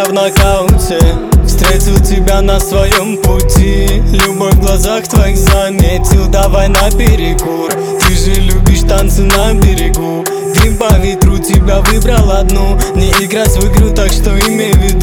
я в нокауте. Встретил тебя на своем пути, любовь в глазах твоих заметил. Давай на перекур, ты же любишь танцы на берегу. Дым по ветру, тебя выбрал одну. Не играть в игру, так что имей в виду.